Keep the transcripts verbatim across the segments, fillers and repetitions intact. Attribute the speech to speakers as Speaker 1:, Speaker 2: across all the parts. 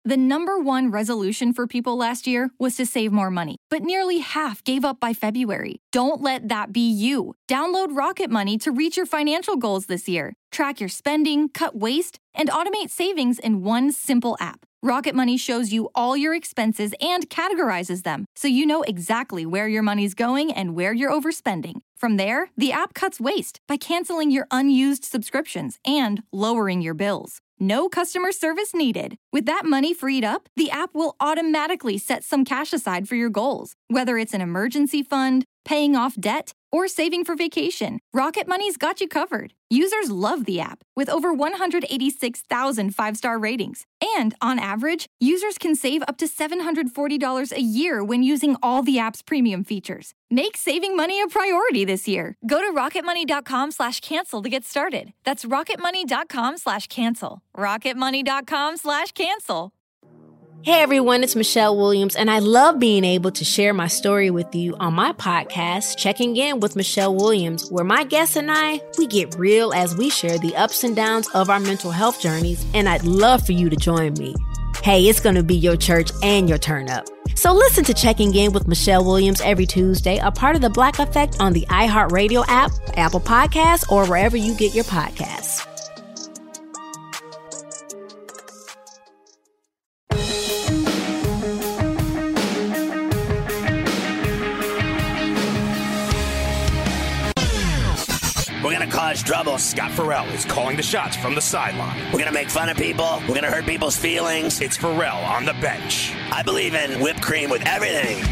Speaker 1: The number one resolution for people last year was to save more money, but nearly half gave up by February. Don't let that be you. Download Rocket Money to reach your financial goals this year. Track your spending, cut waste, and automate savings in one simple app. Rocket Money shows you all your expenses and categorizes them, so you know exactly where your money's going and where you're overspending. From there, the app cuts waste by canceling your unused subscriptions and lowering your bills. No customer service needed. With that money freed up, the app will automatically set some cash aside for your goals. Whether it's an emergency fund, paying off debt, or saving for vacation, Rocket Money's got you covered. Users love the app, with over one hundred eighty-six thousand five-star ratings. And on average, users can save up to seven hundred forty dollars a year when using all the app's premium features. Make saving money a priority this year. Go to rocketmoney.com slash cancel to get started. That's rocketmoney.com slash cancel. rocketmoney.com slash cancel.
Speaker 2: Hey everyone, it's Michelle Williams, and I love being able to share my story with you on my podcast, Checking In with Michelle Williams, where my guests and I, we get real as we share the ups and downs of our mental health journeys, and I'd love for you to join me. Hey, it's going to be your church and your turn up. So listen to Checking In with Michelle Williams every Tuesday, a part of the Black Effect on the iHeartRadio app, Apple Podcasts, or wherever you get your podcasts.
Speaker 3: We're going to cause trouble.
Speaker 4: Scott Farrell is calling the shots from the sideline.
Speaker 3: We're going to make fun of people. We're going to hurt people's feelings.
Speaker 4: It's Farrell on the bench.
Speaker 3: I believe in whipped cream with everything.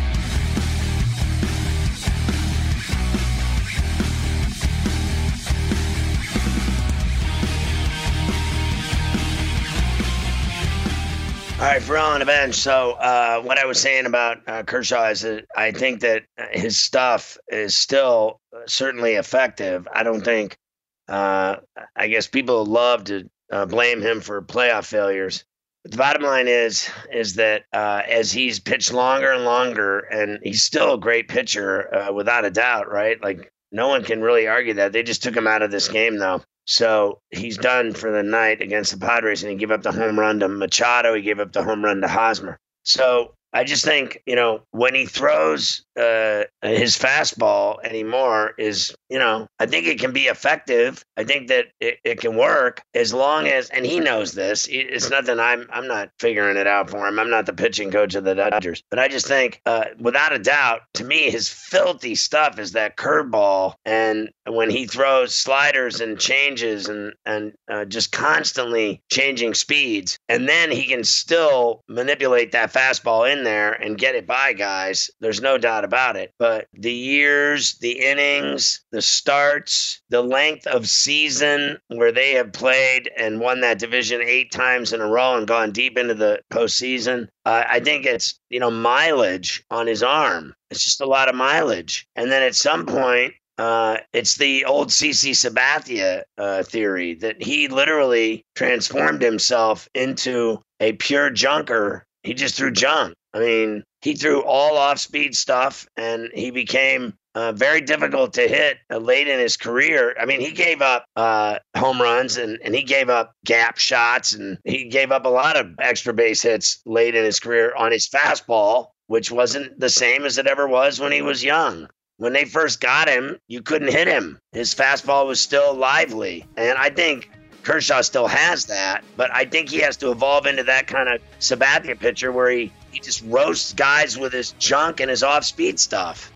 Speaker 3: All right, Farrell on the bench. So uh, what I was saying about uh, Kershaw is that I think that his stuff is still certainly effective. I don't think, uh, I guess people love to uh, blame him for playoff failures. But the bottom line is, is that uh, as he's pitched longer and longer, and he's still a great pitcher uh, without a doubt, right? Like no one can really argue that. They just took him out of this game though. So he's done for the night against the Padres, and he gave up the home run to Machado. He gave up the home run to Hosmer. So I just think, you know, when he throws uh, his fastball anymore is, you know, I think it can be effective. I think that it, it can work as long as, and he knows this. It's nothing I'm I'm not figuring it out for him. I'm not the pitching coach of the Dodgers. But I just think, uh, without a doubt, to me, his filthy stuff is that curveball. And when he throws sliders and changes and, and uh, just constantly changing speeds, and then he can still manipulate that fastball in there and get it by guys. There's no doubt about it. But the years, the innings, the starts, the length of season where they have played and won that division eight times in a row and gone deep into the postseason, uh, I think it's, you know, mileage on his arm. It's just a lot of mileage. And then at some point, Uh, it's the old C C Sabathia uh, theory that he literally transformed himself into a pure junker. He just threw junk. I mean, he threw all off-speed stuff, and he became uh, very difficult to hit uh, late in his career. I mean, he gave up uh, home runs, and, and he gave up gap shots, and he gave up a lot of extra base hits late in his career on his fastball, which wasn't the same as it ever was when he was young. When they first got him, you couldn't hit him. His fastball was still lively. And I think Kershaw still has that, but I think he has to evolve into that kind of Sabathia pitcher where he, he just roasts guys with his junk and his off-speed stuff.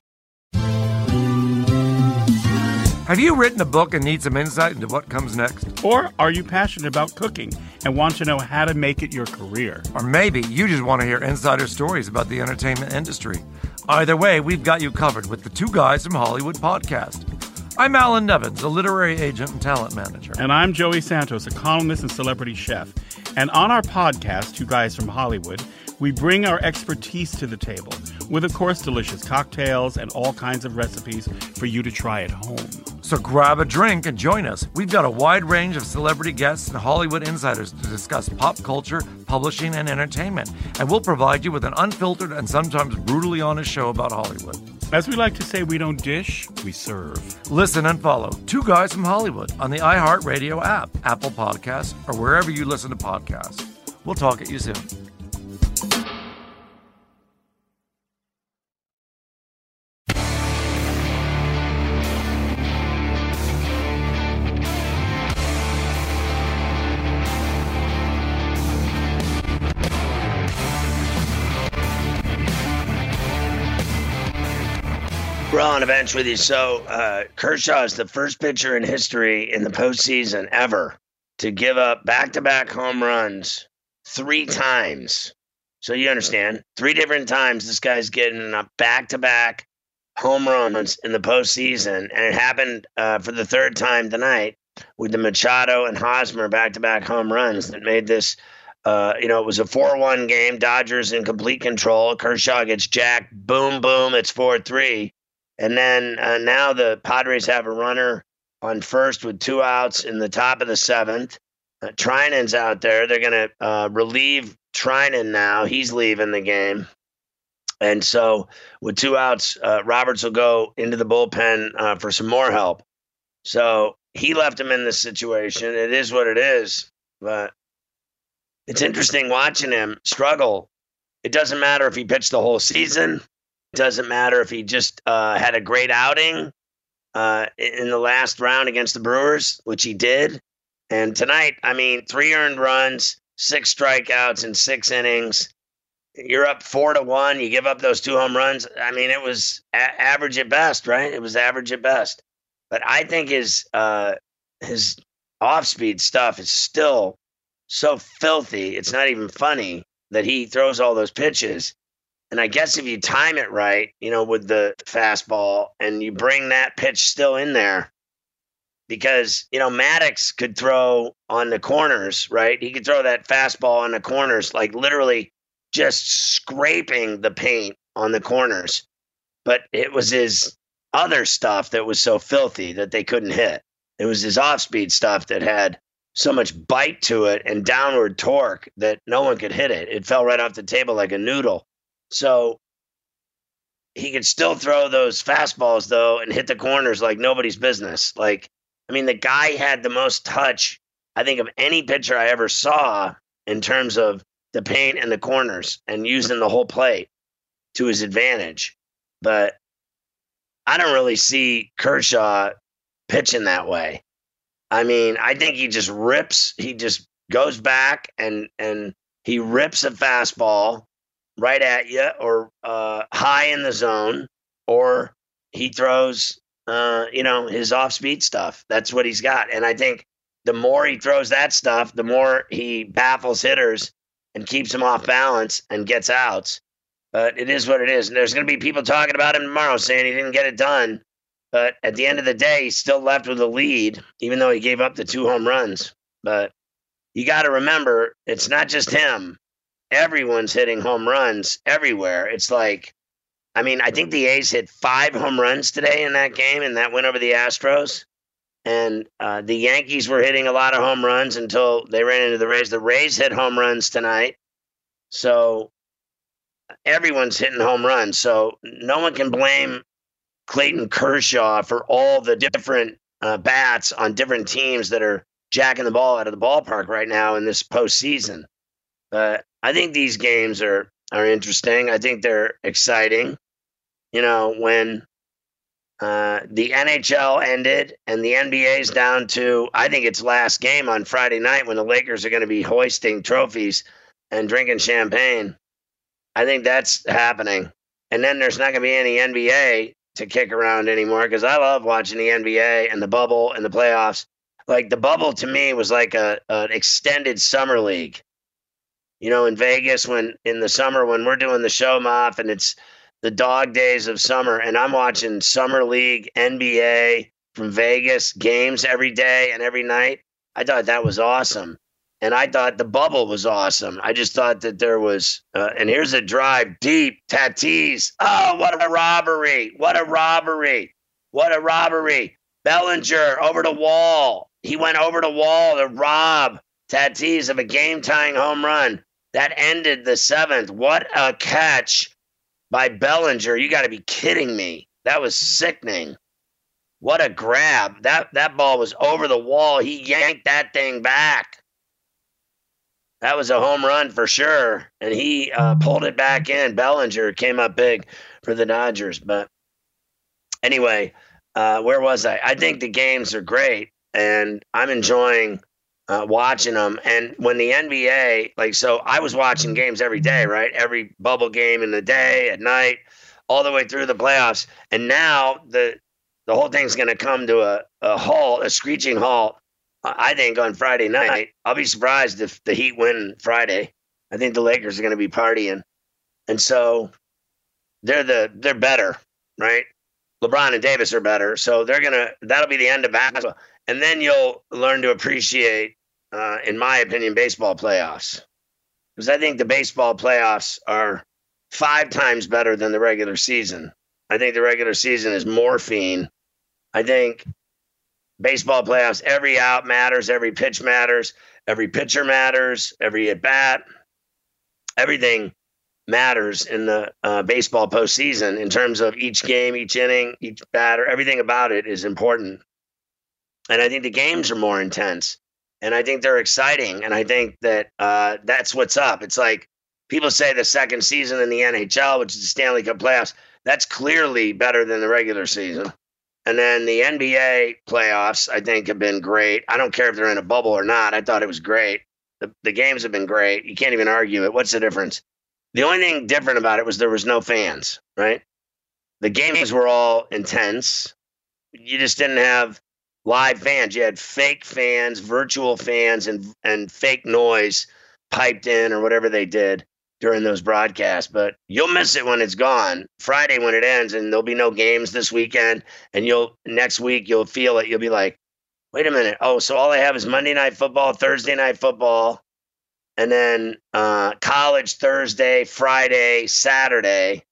Speaker 5: Have you written a book and need some insight into what comes next?
Speaker 6: Or are you passionate about cooking and want to know how to make it your career?
Speaker 5: Or maybe you just want to hear insider stories about the entertainment industry. Either way, we've got you covered with the Two Guys from Hollywood podcast. I'm Alan Nevins, a literary agent and talent manager.
Speaker 6: And I'm Joey Santos, a columnist and celebrity chef. And on our podcast, Two Guys from Hollywood, we bring our expertise to the table with, of course, delicious cocktails and all kinds of recipes for you to try at home.
Speaker 5: So grab a drink and join us. We've got a wide range of celebrity guests and Hollywood insiders to discuss pop culture, publishing, and entertainment. And we'll provide you with an unfiltered and sometimes brutally honest show about Hollywood.
Speaker 6: As we like to say, we don't dish, we serve.
Speaker 5: Listen and follow Two Guys from Hollywood on the iHeartRadio app, Apple Podcasts, or wherever you listen to podcasts. We'll talk at you soon.
Speaker 3: We're on the bench with you. So uh, Kershaw is the first pitcher in history in the postseason ever to give up back-to-back home runs three times. So you understand, three different times this guy's getting up back-to-back home runs in the postseason, and it happened uh, for the third time tonight with the Machado and Hosmer back-to-back home runs that made this. Uh, you know, it was a four one game. Dodgers in complete control. Kershaw gets jacked. Boom, boom. It's four three. And then uh, now the Padres have a runner on first with two outs in the top of the seventh. Uh, Trinan's out there. They're going to uh, relieve Trinan now. He's leaving the game. And so with two outs, uh, Roberts will go into the bullpen uh, for some more help. So he left him in this situation. It is what it is. But it's interesting watching him struggle. It doesn't matter if he pitched the whole season. It doesn't matter if he just uh, had a great outing uh, in the last round against the Brewers, which he did. And tonight, I mean, three earned runs, six strikeouts in six innings. You're up four to one. You give up those two home runs. I mean, it was a- average at best, right? It was average at best. But I think his uh, his off-speed stuff is still so filthy. It's not even funny that he throws all those pitches. And I guess if you time it right, you know, with the fastball and you bring that pitch still in there, because, you know, Maddox could throw on the corners, right? He could throw that fastball on the corners, like literally just scraping the paint on the corners. But it was his other stuff that was so filthy that they couldn't hit. It was his off-speed stuff that had so much bite to it and downward torque that no one could hit it. It fell right off the table like a noodle. So he could still throw those fastballs, though, and hit the corners like nobody's business. Like, I mean, the guy had the most touch, I think, of any pitcher I ever saw in terms of the paint and the corners and using the whole plate to his advantage. But I don't really see Kershaw pitching that way. I mean, I think he just rips. He just goes back and and he rips a fastball right at you, or uh, high in the zone, or he throws, uh, you know, his off-speed stuff. That's what he's got. And I think the more he throws that stuff, the more he baffles hitters and keeps them off balance and gets outs. But it is what it is. And there's going to be people talking about him tomorrow saying he didn't get it done. But at the end of the day, he's still left with a lead, even though he gave up the two home runs. But you got to remember, it's not just him. Everyone's hitting home runs everywhere. It's like, I mean, I think the A's hit five home runs today in that game, and that went over the Astros. And uh, the Yankees were hitting a lot of home runs until they ran into the Rays. The Rays hit home runs tonight. So everyone's hitting home runs. So no one can blame Clayton Kershaw for all the different uh, bats on different teams that are jacking the ball out of the ballpark right now in this postseason. But uh, I think these games are, are interesting. I think they're exciting. You know, when uh, the N H L ended and the N B A's down to, I think it's last game on Friday night when the Lakers are going to be hoisting trophies and drinking champagne. I think that's happening. And then there's not going to be any N B A to kick around anymore, because I love watching the N B A and the bubble and the playoffs. Like, the bubble to me was like a an extended summer league. You know, in Vegas, when in the summer, when we're doing the show off and it's the dog days of summer, and I'm watching Summer League, N B A from Vegas games every day and every night, I thought that was awesome. And I thought the bubble was awesome. I just thought that there was, uh, and here's a drive deep, Tatis. Oh, what a robbery. What a robbery. What a robbery. Bellinger over the wall. He went over the wall to rob Tatis of a game-tying home run. That ended the seventh. What a catch by Bellinger. You got to be kidding me. That was sickening. What a grab. That that ball was over the wall. He yanked that thing back. That was a home run for sure. And he uh, pulled it back in. Bellinger came up big for the Dodgers. But anyway, uh, where was I? I think the games are great, and I'm enjoying uh, watching them. And when the N B A, like, so I was watching games every day, right? Every bubble game in the day, at night, all the way through the playoffs. And now the the whole thing's going to come to a, a halt, a screeching halt, I think, on Friday night. I'll be surprised if the Heat win Friday. I think the Lakers are going to be partying. And so they're the they're better, right? LeBron and Davis are better. So they're going to, that'll be the end of basketball. And then you'll learn to appreciate, uh, in my opinion, baseball playoffs. Because I think the baseball playoffs are five times better than the regular season. I think the regular season is morphine. I think baseball playoffs, every out matters, every pitch matters, every pitcher matters, every at-bat. Everything matters in the uh, baseball postseason in terms of each game, each inning, each batter. Everything about it is important. And I think the games are more intense. And I think they're exciting. And I think that uh, that's what's up. It's like people say the second season in the N H L, which is the Stanley Cup playoffs, that's clearly better than the regular season. And then the N B A playoffs, I think, have been great. I don't care if they're in a bubble or not. I thought it was great. The, the games have been great. You can't even argue it. What's the difference? The only thing different about it was there was no fans, right? The games were all intense. You just didn't have live fans. You had fake fans, virtual fans, and and fake noise piped in or whatever they did during those broadcasts. But you'll miss it when it's gone. Friday when it ends, and there'll be no games this weekend, and you'll next week you'll feel it. You'll be like, wait a minute. Oh, so all I have is Monday Night Football, Thursday Night Football, and then uh, college Thursday, Friday, Saturday,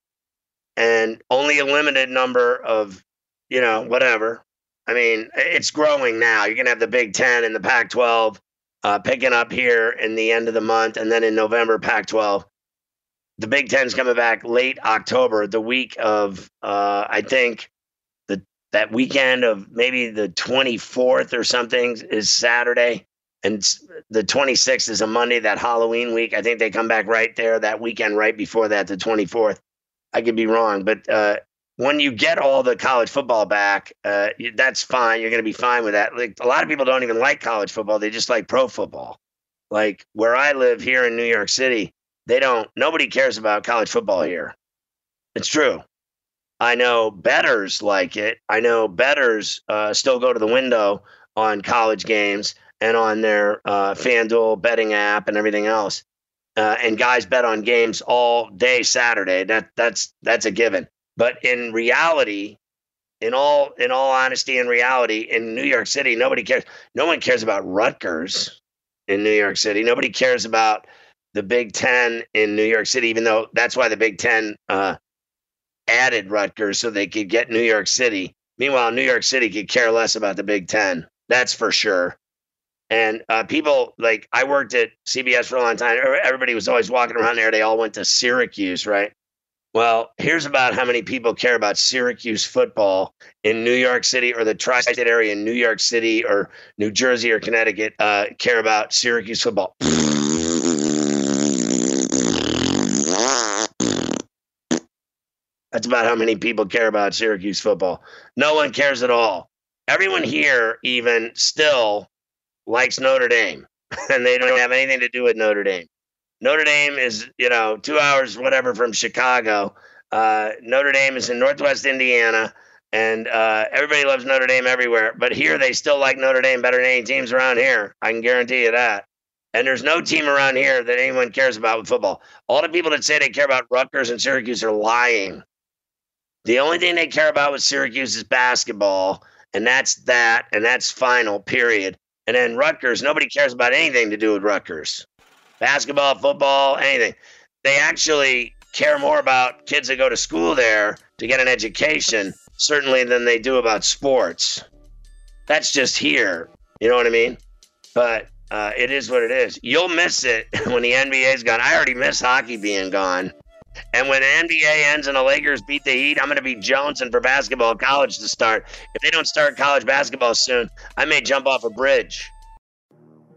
Speaker 3: and only a limited number of, you know, whatever. I mean, it's growing now. You're going to have the Big Ten and the Pac twelve uh, picking up here in the end of the month, and then in November, Pac twelve. The Big Ten's coming back late October, the week of, uh, I think, the that weekend of maybe the twenty-fourth or something is Saturday. And the twenty-sixth is a Monday, that Halloween week. I think they come back right there that weekend right before that, the twenty-fourth. I could be wrong. But uh, when you get all the college football back, uh, that's fine. You're going to be fine with that. Like, a lot of people don't even like college football. They just like pro football. Like where I live here in New York City, they don't, nobody cares about college football here. It's true. I know bettors like it. I know bettors uh, still go to the window on college games and on their uh, FanDuel betting app and everything else. Uh, and guys bet on games all day Saturday. That that's that's a given. But in reality, in all in all honesty and reality, in New York City, nobody cares. No one cares about Rutgers in New York City. Nobody cares about the Big Ten in New York City, even though that's why the Big Ten uh, added Rutgers so they could get New York City. Meanwhile, New York City could care less about the Big Ten. That's for sure. And uh, people, like, I worked at C B S for a long time. Everybody was always walking around there. They all went to Syracuse, right? Well, here's about how many people care about Syracuse football in New York City or the tri-state area in New York City or New Jersey or Connecticut uh, care about Syracuse football. That's about how many people care about Syracuse football. No one cares at all. Everyone here even still likes Notre Dame, and they don't have anything to do with Notre Dame. Notre Dame is, you know, two hours, whatever, from Chicago. Uh, Notre Dame is in Northwest Indiana, and uh, everybody loves Notre Dame everywhere. But here they still like Notre Dame better than any teams around here. I can guarantee you that. And there's no team around here that anyone cares about with football. All the people that say they care about Rutgers and Syracuse are lying. The only thing they care about with Syracuse is basketball, and that's that, and that's final, period. And then Rutgers, nobody cares about anything to do with Rutgers. Basketball, football, anything. They actually care more about kids that go to school there to get an education, certainly, than they do about sports. That's just here. You know what I mean? But uh, it is what it is. You'll miss it when the N B A's gone. I already miss hockey being gone. And when the N B A ends and the Lakers beat the Heat, I'm going to be jonesing for basketball college to start. If they don't start college basketball soon, I may jump off a bridge.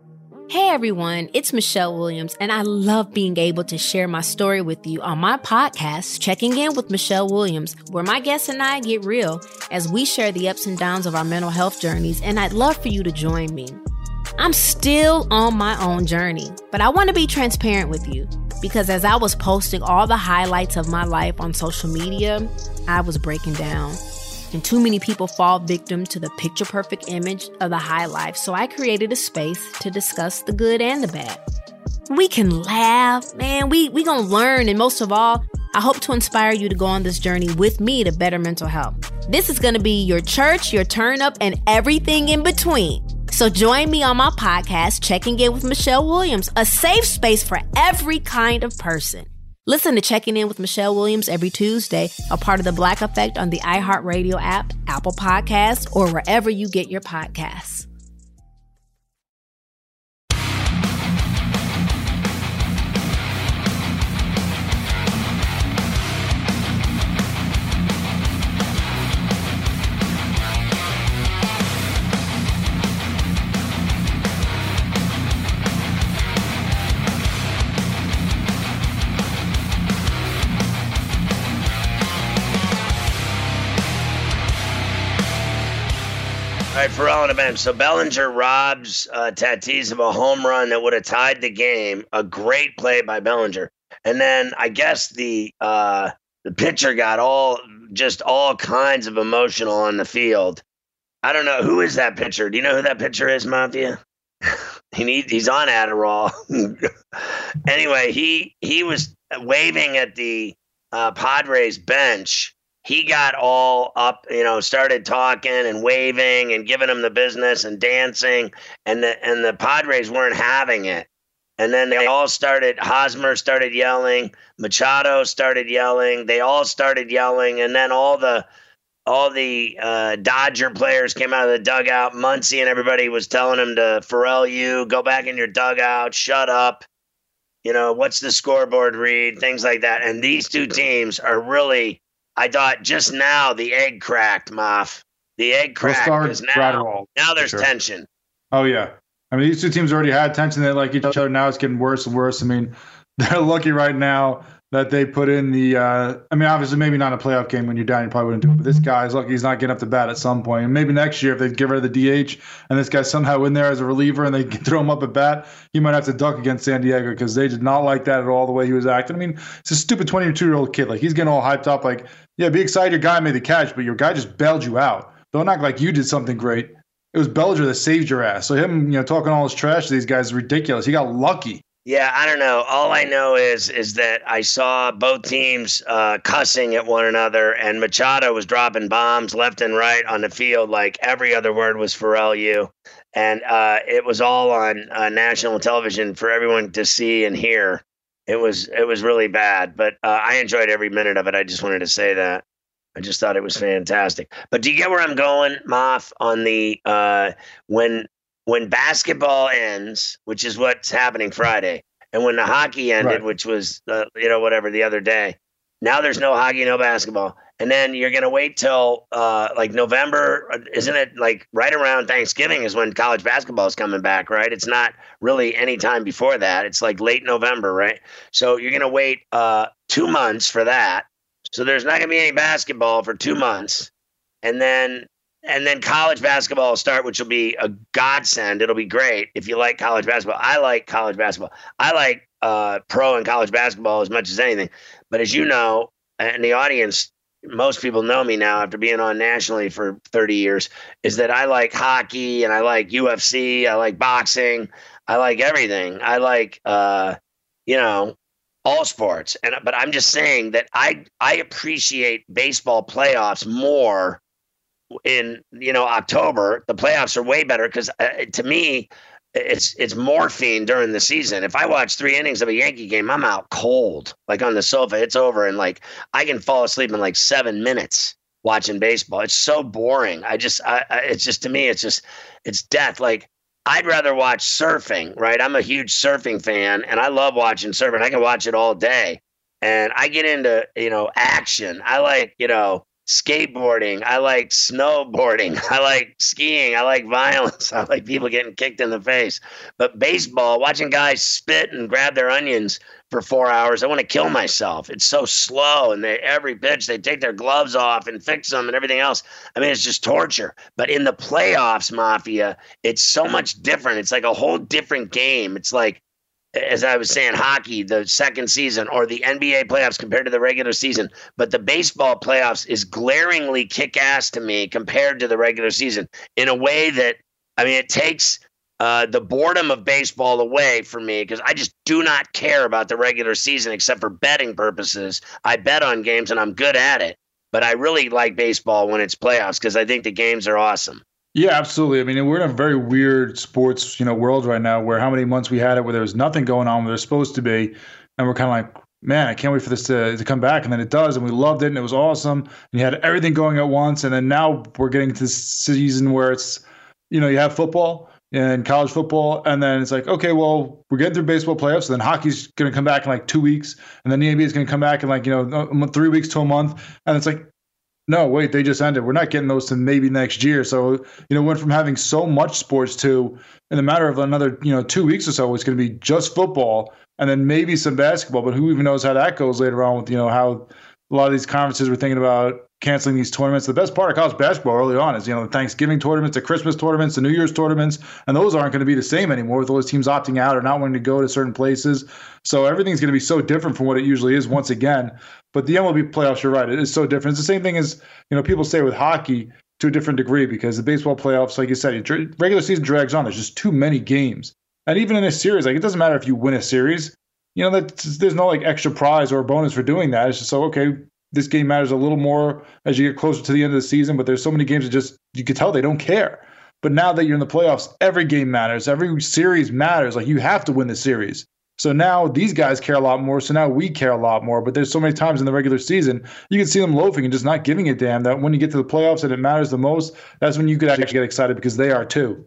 Speaker 2: Hey everyone, it's Michelle Williams, and I love being able to share my story with you on my podcast, Checking In with Michelle Williams, where my guests and I get real as we share the ups and downs of our mental health journeys, and I'd love for you to join me. I'm still on my own journey, but I want to be transparent with you because as I was posting all the highlights of my life on social media, I was breaking down. And too many people fall victim to the picture-perfect image of the high life, so I created a space to discuss the good and the bad. We can laugh, man, we we gonna learn, and most of all, I hope to inspire you to go on this journey with me to better mental health. This is gonna be your church, your turn-up, and everything in between. So join me on my podcast, Checking In with Michelle Williams, a safe space for every kind of person. Listen to Checking In with Michelle Williams every Tuesday, a part of the Black Effect on the iHeartRadio app, Apple Podcasts, or wherever you get your podcasts.
Speaker 3: All right, Pharrell on the bench. So Bellinger robs uh, Tatis of a home run that would have tied the game. A great play by Bellinger. And then I guess the uh, the pitcher got all just all kinds of emotional on the field. I don't know. Who is that pitcher? Do you know who that pitcher is, Mafia? he need, he's on Adderall. Anyway, he he was waving at the uh, Padres bench. He got all up, you know, started talking and waving and giving them the business and dancing, and the and the Padres weren't having it. And then they all started, Hosmer started yelling, Machado started yelling, they all started yelling, and then all the all the uh, Dodger players came out of the dugout. Muncy and everybody was telling him to, Pharrell, you, go back in your dugout, shut up. You know, what's the scoreboard read, things like that. And these two teams are really... I thought just now the egg cracked, Moff. The egg cracked because now, now there's sure. tension.
Speaker 7: Oh, yeah. I mean, these two teams already had tension. They like each other. Now it's getting worse and worse. I mean, they're lucky right now that they put in the uh, – I mean, obviously maybe not a playoff game when you're down. You probably wouldn't do it. But this guy's lucky he's not getting up to bat at some point. And maybe next year if they get rid of the D H and this guy's somehow in there as a reliever and they throw him up at bat, he might have to duck against San Diego because they did not like that at all, the way he was acting. I mean, it's a stupid twenty-two-year-old kid. Like, he's getting all hyped up like, yeah, be excited your guy made the catch, but your guy just bailed you out. Don't act like you did something great. It was Bellinger that saved your ass. So him, you know, talking all this trash to these guys is ridiculous. He got lucky.
Speaker 3: Yeah, I don't know. All I know is is that I saw both teams uh, cussing at one another, and Machado was dropping bombs left and right on the field. Like every other word was Pharrell you. And uh, it was all on uh, national television for everyone to see and hear. It was it was really bad, but uh, I enjoyed every minute of it. I just wanted to say that. I just thought it was fantastic. But do you get where I'm going, Moff, on the uh, when when basketball ends, which is what's happening Friday, and when the hockey ended, right. which was, uh, you know, whatever, the other day, now there's no hockey, no basketball. And then you're going to wait till uh, like November, isn't it like right around Thanksgiving is when college basketball is coming back, right? It's not really any time before that. It's like late November, right? So you're going to wait uh, two months for that. So there's not going to be any basketball for two months. And then and then college basketball will start, which will be a godsend. It'll be great if you like college basketball. I like college basketball. I like uh, pro and college basketball as much as anything. But as you know, and the audience, most people know me now after being on nationally for thirty years, is that I like hockey and I like U F C. I like boxing. I like everything. I like, uh, you know, all sports. And but I'm just saying that I I appreciate baseball playoffs more in, you know, October. The playoffs are way better because uh, to me, it's it's morphine during the season. If I watch three innings of a Yankee game, I'm out cold, like on the sofa. It's over, and like I can fall asleep in like seven minutes watching baseball. It's so boring. I just, I, I it's just to me, it's just, it's death. Like I'd rather watch surfing, right? I'm a huge surfing fan, and I love watching surfing. I can watch it all day, and I get into, you know, action. I like, you know, skateboarding. I like snowboarding. I like skiing. I like violence. I like people getting kicked in the face. But baseball, watching guys spit and grab their onions for four hours, I want to kill myself. It's so slow, and they every pitch they take their gloves off and fix them and everything else. I mean, it's just torture. But in the playoffs, Mafia, it's so much different. It's like a whole different game. It's like, as I was saying, hockey, the second season, or the N B A playoffs compared to the regular season. But the baseball playoffs is glaringly kick-ass to me compared to the regular season in a way that, I mean, it takes uh, the boredom of baseball away from me, because I just do not care about the regular season except for betting purposes. I bet on games, and I'm good at it. But I really like baseball when it's playoffs because I think the games are awesome.
Speaker 7: Yeah, absolutely. I mean, we're in a very weird sports, you know, world right now where how many months we had it where there was nothing going on where there's supposed to be. And we're kind of like, man, I can't wait for this to, to come back. And then it does. And we loved it. And it was awesome. And you had everything going at once. And then now we're getting to this season where it's, you know, you have football and college football. And then it's like, okay, well, we're getting through baseball playoffs. And then hockey's going to come back in like two weeks. And then the N B A is going to come back in like, you know, three weeks to a month. And it's like, no, wait, they just ended. We're not getting those to maybe next year. So, you know, went from having so much sports to, in a matter of another, you know, two weeks or so, it's going to be just football and then maybe some basketball. But who even knows how that goes later on with, you know, how a lot of these conferences were thinking about canceling these tournaments. The best part of college basketball early on is, you know, the Thanksgiving tournaments, the Christmas tournaments, the New Year's tournaments, and those aren't going to be the same anymore with all those teams opting out or not wanting to go to certain places. So everything's going to be so different from what it usually is once again. But the M L B playoffs, you're right, it is so different. It's the same thing as, you know, people say with hockey to a different degree, because the baseball playoffs, like you said, regular season drags on. There's just too many games. And even in a series, like, it doesn't matter if you win a series. You know, that there's no like extra prize or bonus for doing that. It's just so, okay, this game matters a little more as you get closer to the end of the season, but there's so many games that just, you can tell they don't care. But now that you're in the playoffs, every game matters. Every series matters. Like, you have to win the series. So now these guys care a lot more. So now we care a lot more. But there's so many times in the regular season, you can see them loafing and just not giving a damn, that when you get to the playoffs and it matters the most, that's when you could actually get excited, because they are too.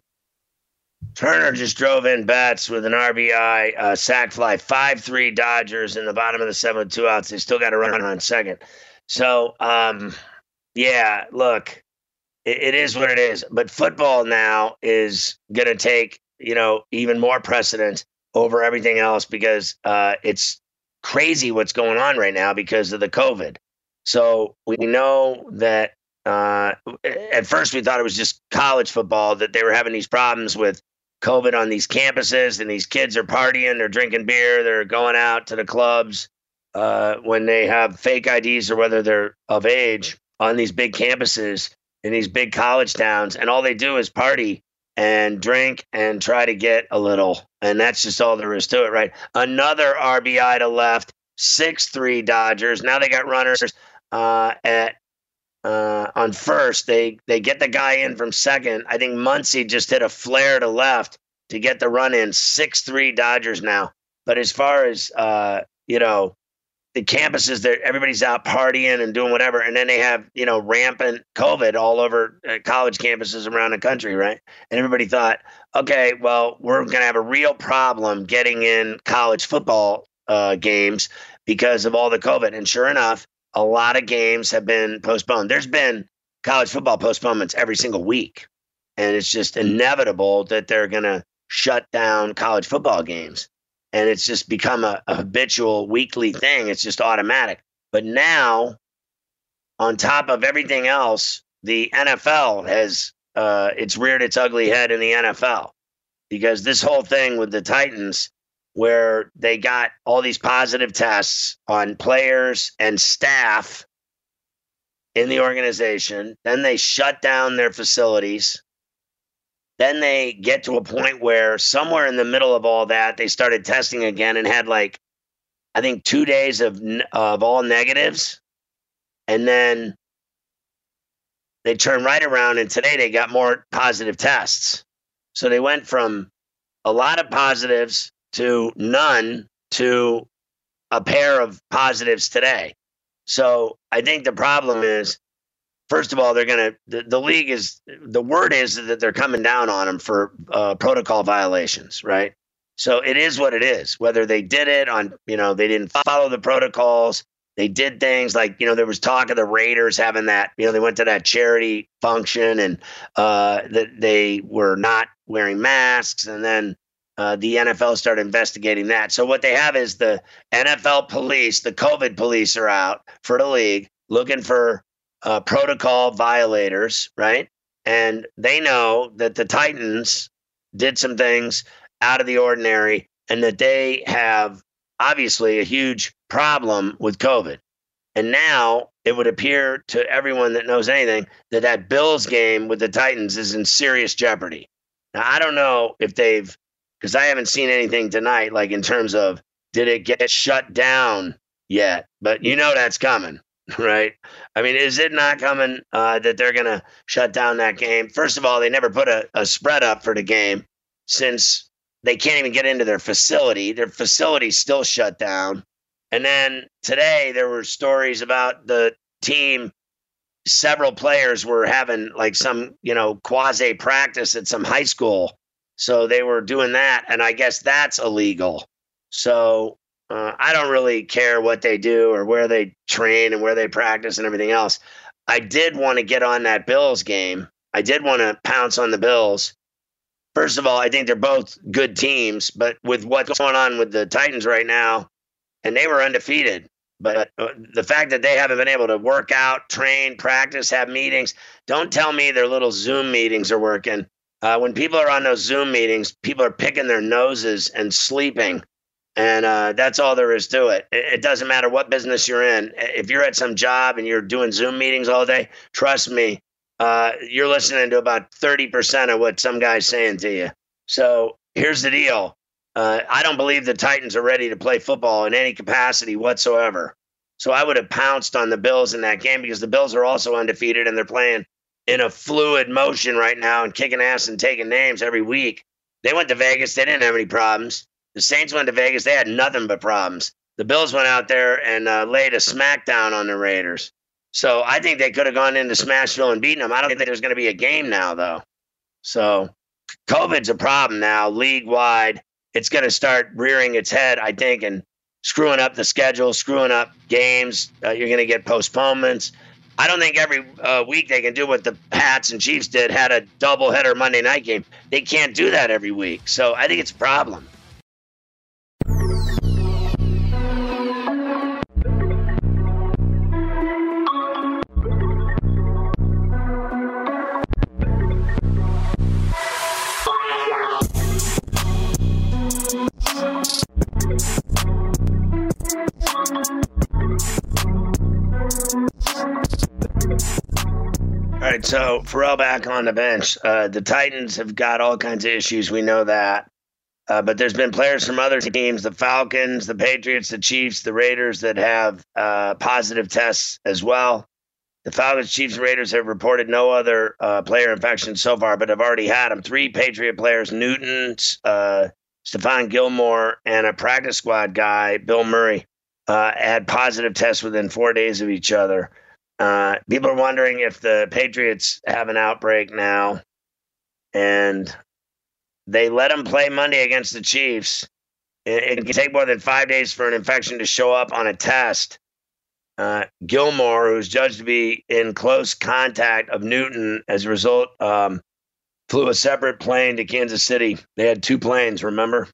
Speaker 3: Turner just drove in bats with an R B I uh, sac fly, five three Dodgers in the bottom of the seventh with two outs. They still got to run on second. So, um, yeah, look, it, it is what it is. But football now is going to take, you know, even more precedence over everything else, because uh, it's crazy what's going on right now because of the COVID. So we know that uh, at first we thought it was just college football, that they were having these problems with COVID on these campuses, and these kids are partying, they're drinking beer, they're going out to the clubs uh, when they have fake I Ds or whether they're of age on these big campuses in these big college towns. And all they do is party and drink and try to get a little. And that's just all there is to it, right? Another R B I to left, six three Dodgers. Now they got runners uh, at uh, on first. They they get the guy in from second. I think Muncy just hit a flare to left to get the run in. six three Dodgers now. But as far as, uh, you know, the campuses, there, everybody's out partying and doing whatever, and then they have, you know, rampant COVID all over uh, college campuses around the country, right? And everybody thought, okay, well, we're going to have a real problem getting in college football uh, games because of all the COVID. And sure enough, a lot of games have been postponed. There's been college football postponements every single week, and it's just inevitable that they're going to shut down college football games. And it's just become a, a habitual weekly thing. It's just automatic. But now, on top of everything else, the N F L has uh, it's reared its ugly head in the N F L, because this whole thing with the Titans, where they got all these positive tests on players and staff in the organization, then they shut down their facilities. Then they get to a point where somewhere in the middle of all that, they started testing again and had like, I think, two days of of all negatives. And then they turned right around, and today they got more positive tests. So they went from a lot of positives to none to a pair of positives today. So I think the problem is, first of all, they're going to, the, the league is, the word is that they're coming down on them for uh, protocol violations, right? So it is what it is. Whether they did it on, you know, they didn't follow the protocols, They did things like, you know, there was talk of the Raiders having that, you know, they went to that charity function and uh, that they were not wearing masks. And then uh, the N F L started investigating that. So what they have is the N F L police, the COVID police are out for the league looking for uh, protocol violators, right? And they know that the Titans did some things out of the ordinary and that they have obviously a huge problem with COVID. And now it would appear to everyone that knows anything that that Bills game with the Titans is in serious jeopardy. Now, I don't know if they've, because I haven't seen anything tonight, like in terms of did it get shut down yet? But you know that's coming, right? I mean, is it not coming uh, that they're going to shut down that game? First of all, they never put a, a spread up for the game since they can't even get into their facility. Their facility's still shut down. And then today there were stories about the team. Several players were having like some, you know, quasi practice at some high school. So they were doing that. And I guess that's illegal. So uh, I don't really care what they do or where they train and where they practice and everything else. I did want to get on that Bills game. I did want to pounce on the Bills. First of all, I think they're both good teams, but with what's going on with the Titans right now, and they were undefeated, but the fact that they haven't been able to work out, train, practice, have meetings, don't tell me their little Zoom meetings are working. Uh, when people are on those Zoom meetings, people are picking their noses and sleeping, and uh, that's all there is to it. It doesn't matter what business you're in. If you're at some job and you're doing Zoom meetings all day, trust me, Uh, you're listening to about thirty percent of what some guy's saying to you. So here's the deal. Uh, I don't believe the Titans are ready to play football in any capacity whatsoever. So I would have pounced on the Bills in that game because the Bills are also undefeated and they're playing in a fluid motion right now and kicking ass and taking names every week. They went to Vegas. They didn't have any problems. The Saints went to Vegas. They had nothing but problems. The Bills went out there and uh, laid a smackdown on the Raiders. So I think they could have gone into Smashville and beaten them. I don't think there's going to be a game now, though. So COVID's a problem now, league-wide. It's going to start rearing its head, I think, and screwing up the schedule, screwing up games. Uh, you're going to get postponements. I don't think every uh, week they can do what the Pats and Chiefs did, had a doubleheader Monday night game. They can't do that every week. So I think it's a problem. All right, so Pharrell back on the bench. Uh, the Titans have got all kinds of issues. We know that. Uh, but there's been players from other teams, the Falcons, the Patriots, the Chiefs, the Raiders, that have uh, positive tests as well. The Falcons, Chiefs, and Raiders have reported no other uh, player infections so far, but have already had them. Three Patriot players, Newton, uh, Stephon Gilmore, and a practice squad guy, Bill Murray, uh, had positive tests within four days of each other. Uh, people are wondering if the Patriots have an outbreak now, and they let them play Monday against the Chiefs. It, it can take more than five days for an infection to show up on a test. Uh, Gilmore, who's judged to be in close contact of Newton as a result, um, flew a separate plane to Kansas City. They had two planes, remember?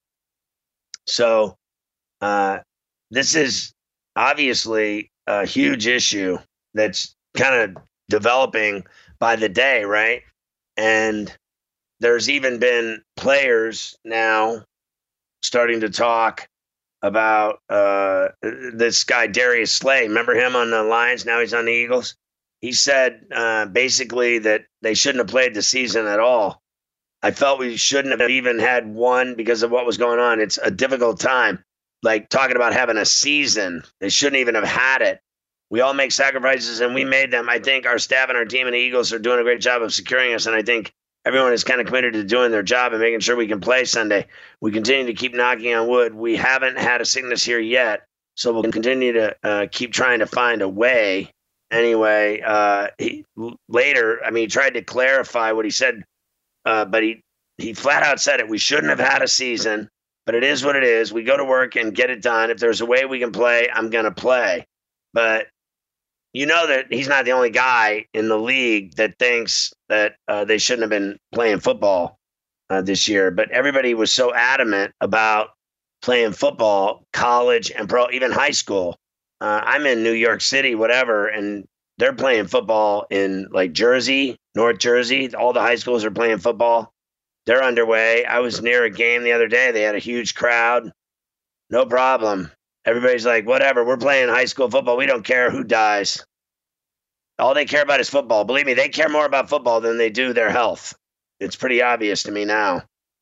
Speaker 3: So uh, this is obviously a huge issue that's kind of developing by the day, right? And there's even been players now starting to talk about uh, this guy, Darius Slay. Remember him on the Lions? Now he's on the Eagles. He said uh, basically that they shouldn't have played the season at all. I felt we shouldn't have even had one because of what was going on. It's a difficult time. Like talking about having a season, they shouldn't even have had it. We all make sacrifices, and we made them. I think our staff and our team and the Eagles are doing a great job of securing us, and I think everyone is kind of committed to doing their job and making sure we can play Sunday. We continue to keep knocking on wood. We haven't had a sickness here yet, so we'll continue to uh, keep trying to find a way. Anyway, uh, he, later, I mean, he tried to clarify what he said, uh, but he, he flat out said it. We shouldn't have had a season, but it is what it is. We go to work and get it done. If there's a way we can play, I'm going to play. but you know that he's not the only guy in the league that thinks that uh, they shouldn't have been playing football uh, this year. But everybody was so adamant about playing football, college and pro, even high school. Uh, I'm in New York City, whatever, and they're playing football in like Jersey, North Jersey. All the high schools are playing football. They're underway. I was near a game the other day. They had a huge crowd. No problem. Everybody's like, whatever, we're playing high school football. We don't care who dies. All they care about is football. Believe me, they care more about football than they do their health. It's pretty obvious to me now.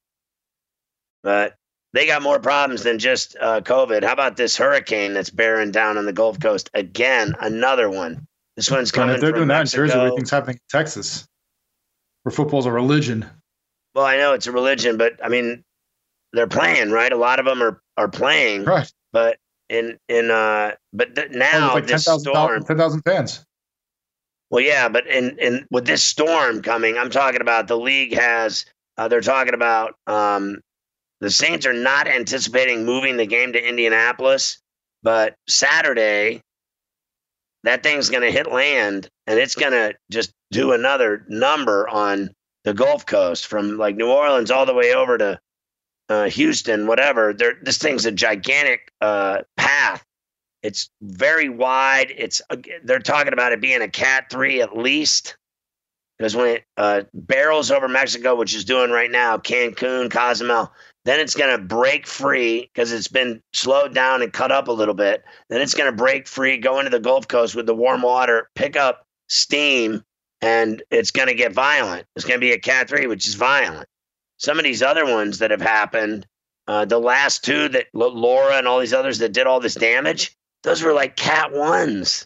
Speaker 3: But they got more problems than just uh, COVID. How about this hurricane that's bearing down on the Gulf Coast? Again, another one. This one's coming
Speaker 7: if they're
Speaker 3: from
Speaker 7: doing
Speaker 3: Mexico.
Speaker 7: that in Jersey, everything's happening in Texas, where football's a religion.
Speaker 3: Well, I know it's a religion, but, I mean, they're playing, right? A lot of them are, are playing.
Speaker 7: Right.
Speaker 3: But in in uh, but th- now
Speaker 7: oh, like
Speaker 3: this storm,
Speaker 7: ten thousand fans.
Speaker 3: Well, yeah, but in in with this storm coming, I'm talking about the league has. Uh, they're talking about um, the Saints are not anticipating moving the game to Indianapolis, but Saturday, that thing's going to hit land and it's going to just do another number on the Gulf Coast from like New Orleans all the way over to Uh, Houston, whatever. They're, this thing's a gigantic uh, path. It's very wide. It's uh, they're talking about it being a Cat three at least, because when it uh, barrels over Mexico, which is doing right now, Cancun, Cozumel, then it's going to break free because it's been slowed down and cut up a little bit. Then it's going to break free, go into the Gulf Coast with the warm water, pick up steam, and it's going to get violent. It's going to be a Cat three, which is violent. Some of these other ones that have happened, uh, the last two that Laura and all these others that did all this damage, those were like Cat ones.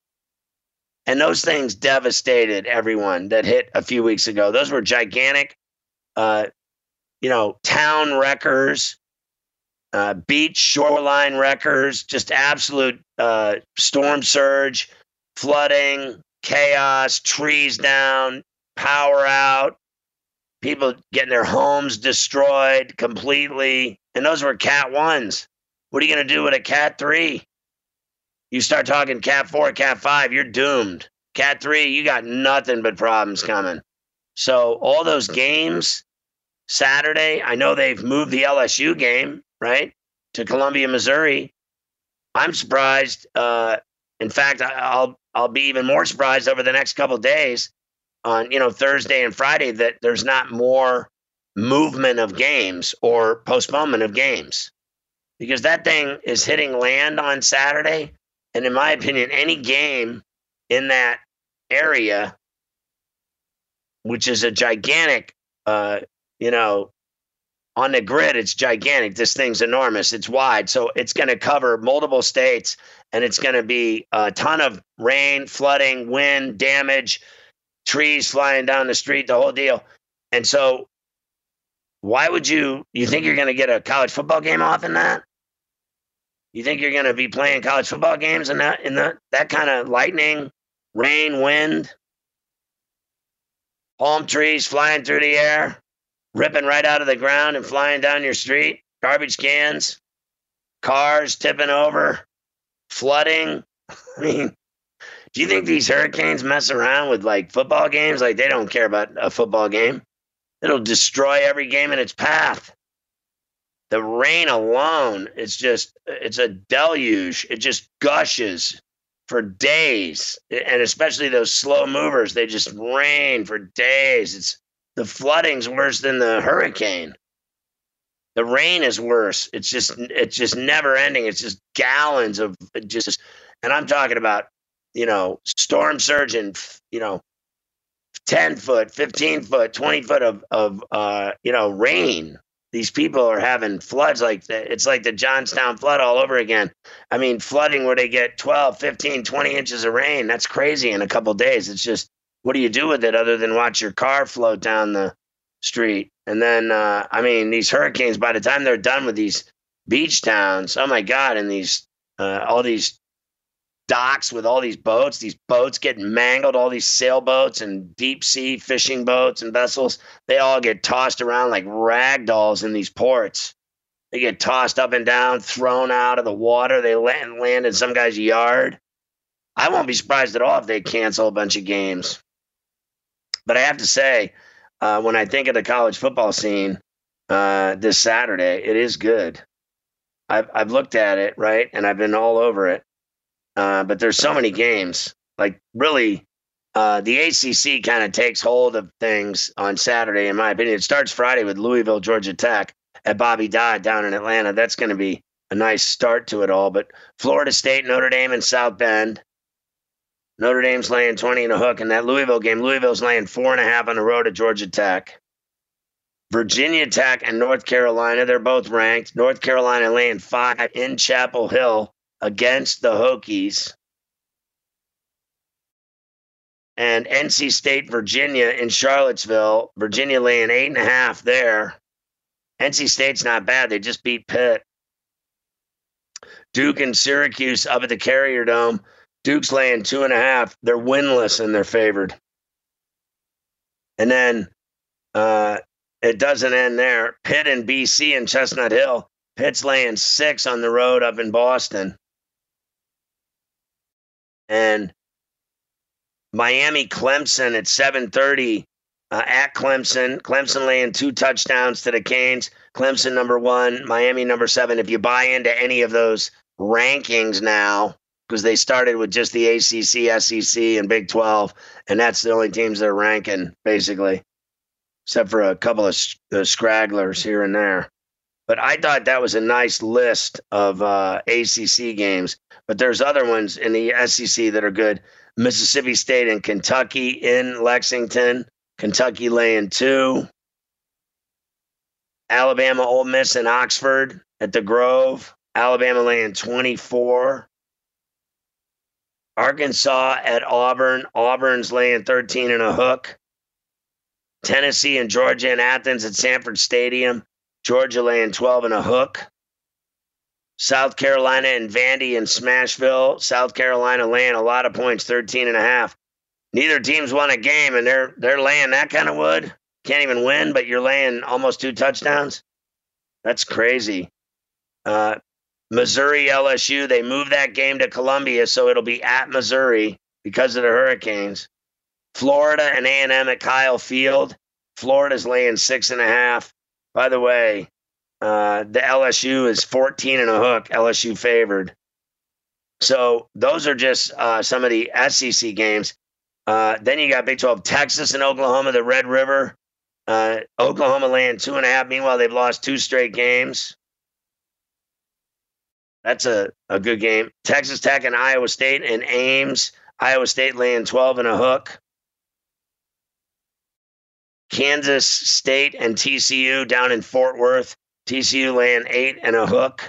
Speaker 3: And those things devastated everyone that hit a few weeks ago. Those were gigantic, uh, you know, town wreckers, uh, beach shoreline wreckers, just absolute uh, storm surge, flooding, chaos, trees down, power out. People getting their homes destroyed completely. And those were Cat ones. What are you going to do with a Cat three? You start talking Cat four, Cat five, you're doomed. Cat three, you got nothing but problems coming. So all those games, Saturday, I know they've moved the L S U game, right, to Columbia, Missouri. I'm surprised. Uh, in fact, I'll I'll be even more surprised over the next couple of days on, you know, Thursday and Friday that there's not more movement of games or postponement of games, because that thing is hitting land on Saturday. And in my opinion, any game in that area, which is a gigantic, uh, you know, on the grid, it's gigantic. This thing's enormous. It's wide. So it's going to cover multiple states, and it's going to be a ton of rain, flooding, wind, damage, trees flying down the street, the whole deal. And so why would you, you think you're going to get a college football game off in that? You think you're going to be playing college football games in that, in that, that kind of lightning, rain, wind, palm trees flying through the air, ripping right out of the ground and flying down your street, garbage cans, cars tipping over, flooding? I mean, do you think these hurricanes mess around with like football games? Like they don't care about a football game. It'll destroy every game in its path. The rain alone, it's just, it's a deluge. It just gushes for days. And especially those slow movers, they just rain for days. It's the flooding's worse than the hurricane. The rain is worse. It's just, it's just never ending. It's just gallons of just, and I'm talking about, you know, storm surge and, you know, ten foot, fifteen foot, twenty foot of, of uh, you know, rain. These people are having floods like the, it's like the Johnstown flood all over again. I mean, flooding where they get twelve, fifteen, twenty inches of rain. That's crazy in a couple of days. It's just, what do you do with it other than watch your car float down the street? And then, uh, I mean, these hurricanes, by the time they're done with these beach towns, oh my God, and these, uh, all these docks with all these boats, these boats get mangled, all these sailboats and deep sea fishing boats and vessels, they all get tossed around like rag dolls in these ports. They get tossed up and down, thrown out of the water. They land, land in some guy's yard. I won't be surprised at all if they cancel a bunch of games. But I have to say, uh, when I think of the college football scene uh, this Saturday, it is good. I've I've looked at it, right, and I've been all over it. Uh, but there's so many games. Like, really, uh, the A C C kind of takes hold of things on Saturday, in my opinion. It starts Friday with Louisville, Georgia Tech at Bobby Dodd down in Atlanta. That's going to be a nice start to it all. But Florida State, Notre Dame, and South Bend. Notre Dame's laying twenty and a hook in that Louisville game. Louisville's laying four and a half on the road at Georgia Tech. Virginia Tech and North Carolina, they're both ranked. North Carolina laying five in Chapel Hill against the Hokies. And N C State, Virginia in Charlottesville. Virginia laying eight and a half there. N C State's not bad. They just beat Pitt. Duke and Syracuse up at the Carrier Dome. Duke's laying two and a half. They're winless and they're favored. And then uh, it doesn't end there. Pitt and B C and Chestnut Hill. Pitt's laying six on the road up in Boston. And Miami Clemson at seven thirty uh, at Clemson. Clemson laying two touchdowns to the Canes. Clemson number one, Miami number seven. If you buy into any of those rankings now, because they started with just the A C C, S E C, and Big twelve, and that's the only teams they're ranking, basically, except for a couple of uh, scragglers here and there. But I thought that was a nice list of uh, A C C games. But there's other ones in the S E C that are good. Mississippi State and Kentucky in Lexington. Kentucky laying two. Alabama, Ole Miss, and Oxford at the Grove. Alabama laying twenty-four. Arkansas at Auburn. Auburn's laying thirteen and a hook. Tennessee and Georgia and Athens at Sanford Stadium. Georgia laying twelve and a hook. South Carolina and Vandy and Smashville. South Carolina laying a lot of points, thirteen and a half. Neither team's won a game, and they're they're laying that kind of wood. Can't even win, but you're laying almost two touchdowns. That's crazy. Uh, Missouri, L S U, they moved that game to Columbia, so it'll be at Missouri because of the Hurricanes. Florida and A and M at Kyle Field. Florida's laying six and a half. By the way, uh, the L S U is fourteen and a hook, L S U favored. So those are just uh, some of the S E C games. Uh, then you got Big twelve, Texas and Oklahoma, the Red River. Uh, Oklahoma laying two and a half. Meanwhile, they've lost two straight games. That's a, a good game. Texas Tech and Iowa State and Ames. Iowa State laying twelve and a hook. Kansas State and T C U down in Fort Worth. T C U laying eight and a hook.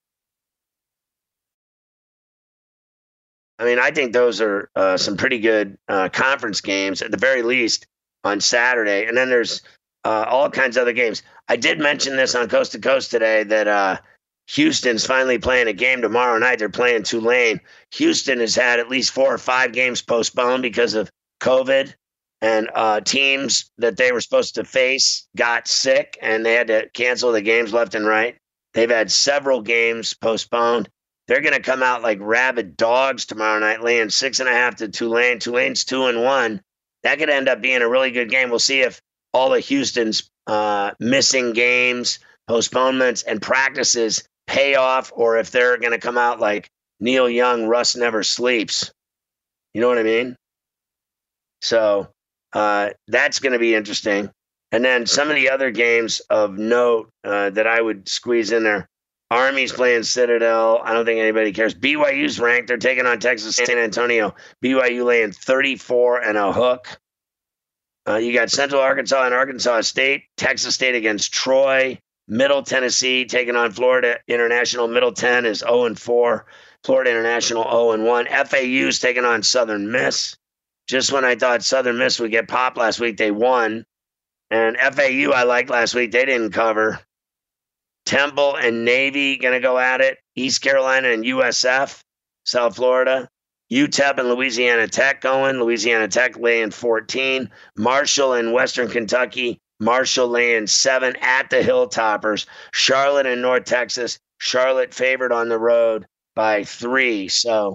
Speaker 3: I mean, I think those are uh, some pretty good uh, conference games, at the very least, on Saturday. And then there's uh, all kinds of other games. I did mention this on Coast to Coast today that uh, Houston's finally playing a game tomorrow night. They're playing Tulane. Houston has had at least four or five games postponed because of COVID. And uh, teams that they were supposed to face got sick, and they had to cancel the games left and right. They've had several games postponed. They're going to come out like rabid dogs tomorrow night, laying six and a half to Tulane. Tulane's two and one. That could end up being a really good game. We'll see if all of Houston's uh, missing games, postponements, and practices pay off, or if they're going to come out like Neil Young, Russ never sleeps. You know what I mean? So uh, that's going to be interesting. And then some of the other games of note uh, that I would squeeze in there. Army's playing Citadel. I don't think anybody cares. B Y U's ranked. They're taking on Texas San Antonio. B Y U laying thirty-four and a hook. Uh, you got Central Arkansas and Arkansas State. Texas State against Troy. Middle Tennessee taking on Florida International. Middle ten is oh and four. Florida International oh and one. F A U's taking on Southern Miss. Just when I thought Southern Miss would get popped last week, they won. And F A U I liked last week. They didn't cover. Temple and Navy going to go at it. East Carolina and U S F, South Florida. U T E P and Louisiana Tech going. Louisiana Tech laying fourteen. Marshall and Western Kentucky. Marshall laying seven at the Hilltoppers. Charlotte and North Texas. Charlotte favored on the road by three. So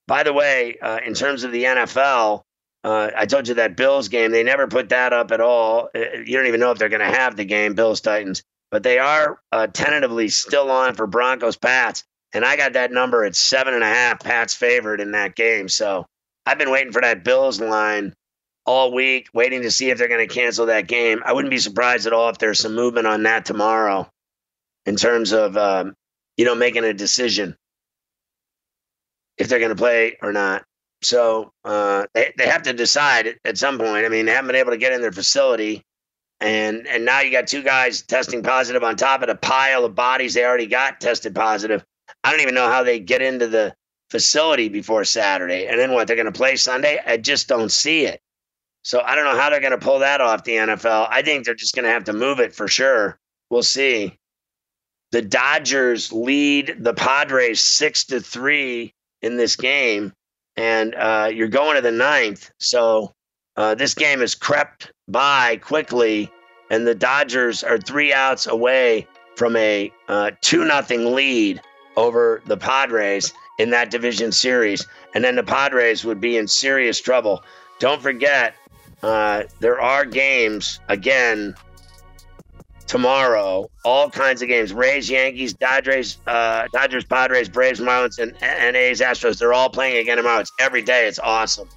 Speaker 3: by the way, uh, in terms of the N F L, uh, I told you that Bills game, they never put that up at all. You don't even know if they're going to have the game, Bills-Titans. But they are uh, tentatively still on for Broncos-Pats. And I got that number at seven and a half, Pats favored in that game. So I've been waiting for that Bills line all week, waiting to see if they're going to cancel that game. I wouldn't be surprised at all if there's some movement on that tomorrow in terms of, um, you know, making a decision if they're going to play or not. So uh, they, they have to decide at some point. I mean, they haven't been able to get in their facility. And and now you got two guys testing positive on top of a pile of bodies they already got tested positive. I don't even know how they get into the facility before Saturday. And then what, they're going to play Sunday? I just don't see it. So I don't know how they're going to pull that off, the N F L. I think they're just going to have to move it for sure. We'll see. The Dodgers lead the Padres six to three in this game. And uh, you're going to the ninth. So uh, this game has crept by quickly. And the Dodgers are three outs away from a uh, two nothing lead over the Padres in that division series. And then the Padres would be in serious trouble. Don't forget, uh, there are games, again, tomorrow, all kinds of games. Rays, Yankees, Dodgers, uh, Dodgers, Padres, Braves, Marlins, and, and A's, Astros. They're all playing again tomorrow. It's every day. It's awesome.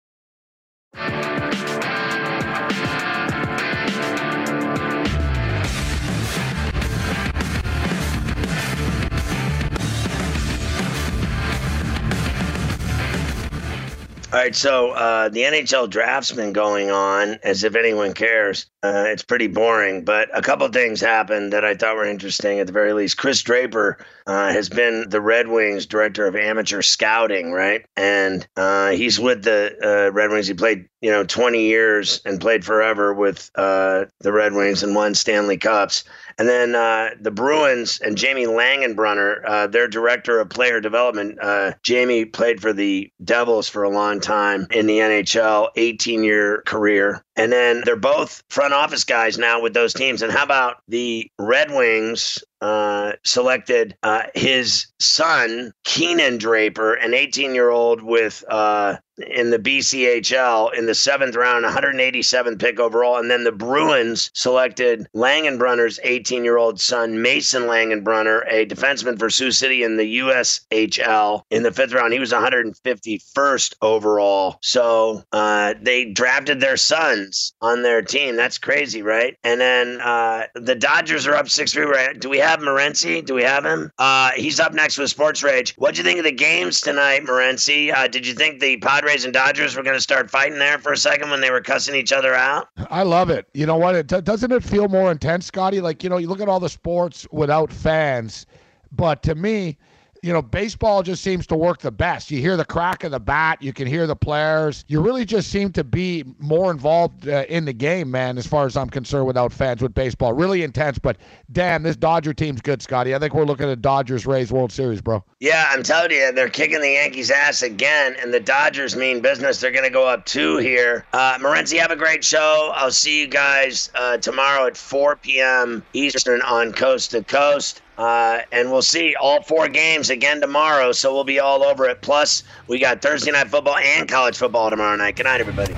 Speaker 3: All right, so uh, the N H L draft's been going on, as if anyone cares. Uh, it's pretty boring, but a couple things happened that I thought were interesting at the very least. Chris Draper uh, has been the Red Wings director of amateur scouting, right? And uh, he's with the uh, Red Wings. He played, you know, twenty years and played forever with uh, the Red Wings and won Stanley Cups. And then uh, the Bruins and Jamie Langenbrunner, uh, their director of player development. Uh, Jamie played for the Devils for a long time in the N H L, eighteen-year career. And then they're both front office guys now with those teams. And how about the Red Wings uh, selected uh, his son, Keenan Draper, an eighteen-year-old with uh, in the B C H L in the seventh round, one hundred eighty-seventh pick overall. And then the Bruins selected Langenbrunner's eighteen-year-old son, Mason Langenbrunner, a defenseman for Sioux City in the U S H L in the fifth round. He was one hundred fifty-first overall. So uh, they drafted their sons on their team. That's crazy, right? And then uh, the Dodgers are up six three. Right? Do we have Morency? Do we have him? Uh, he's up next with Sports Rage. What'd you think of the games tonight, Morency? Uh, did you think the Padres and Dodgers were going to start fighting there for a second when they were cussing each other out?
Speaker 8: I love it. You know what? It, doesn't it feel more intense, Scotty? Like, you know, you look at all the sports without fans, but to me, you know, baseball just seems to work the best. You hear the crack of the bat. You can hear the players. You really just seem to be more involved uh, in the game, man, as far as I'm concerned, without fans with baseball. Really intense, but damn, this Dodger team's good, Scotty. I think we're looking at Dodgers-Rays World Series, bro.
Speaker 3: Yeah, I'm telling you, they're kicking the Yankees' ass again, and the Dodgers mean business. They're going to go up two here. Uh, Morency, have a great show. I'll see you guys uh, tomorrow at four p.m. Eastern on Coast to Coast. Uh, and we'll see all four games again tomorrow, so we'll be all over it. Plus, we got Thursday Night Football and college football tomorrow night. Good night, everybody.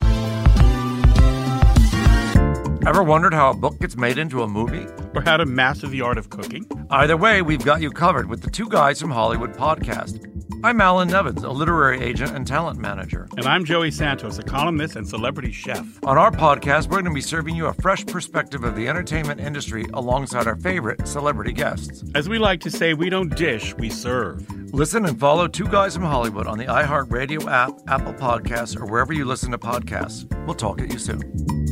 Speaker 5: Ever wondered how a book gets made into a movie?
Speaker 6: Or how to master the art of cooking?
Speaker 5: Either way, we've got you covered with the Two Guys from Hollywood podcast. I'm Alan Nevins, a literary agent and talent manager.
Speaker 6: And I'm Joey Santos, a columnist and celebrity chef.
Speaker 5: On our podcast, we're going to be serving you a fresh perspective of the entertainment industry alongside our favorite celebrity guests.
Speaker 6: As we like to say, we don't dish, we serve.
Speaker 5: Listen and follow Two Guys from Hollywood on the iHeartRadio app, Apple Podcasts, or wherever you listen to podcasts. We'll talk at you soon.